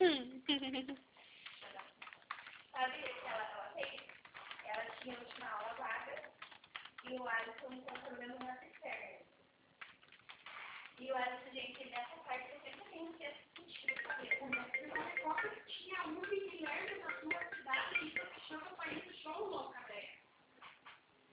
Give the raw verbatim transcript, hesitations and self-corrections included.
Sabe, ela, ela fez. Ela tinha a última aula lá.